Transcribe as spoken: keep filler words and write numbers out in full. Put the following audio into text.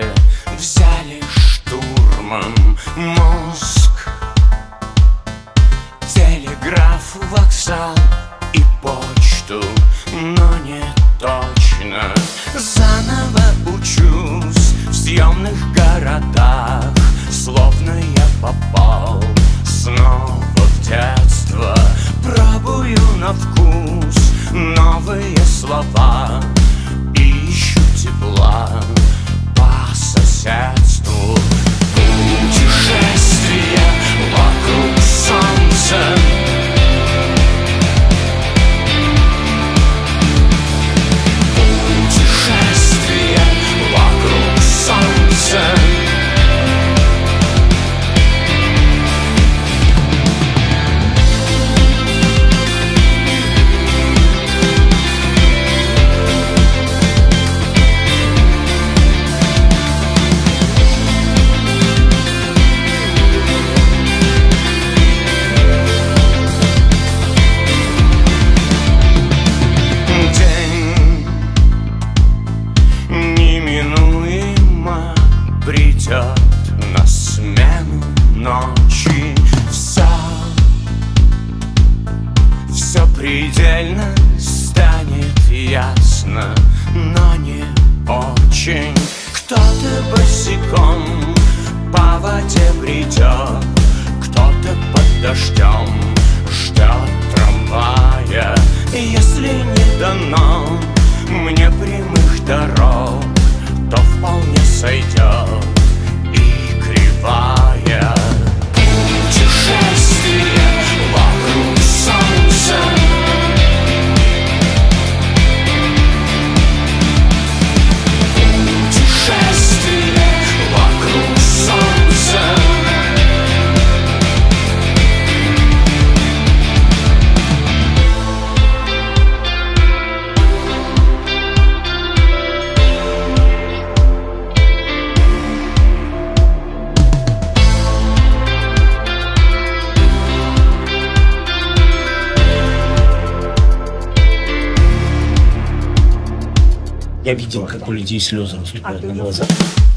взяли штурмом мозг. Телеграф, вокзал и почту, но не точно. Заново учусь в съемных городах, словно я попал снова в детство. Пробую на вкус новые слова, ищу тепла по соседству. Путешествие вокруг солнца, путешествие вокруг солнца. Придет на смену ночи. Все, все предельно станет ясно, но не очень. Кто-то босиком по воде бредет, кто-то под дождем ждет трамвая. Если не дано мне прямых дорог, то вполне сойдет и кривая. Путешествие вокруг солнца, путешествие вокруг солнца. Я видел, как у людей слезы выступают на глазах.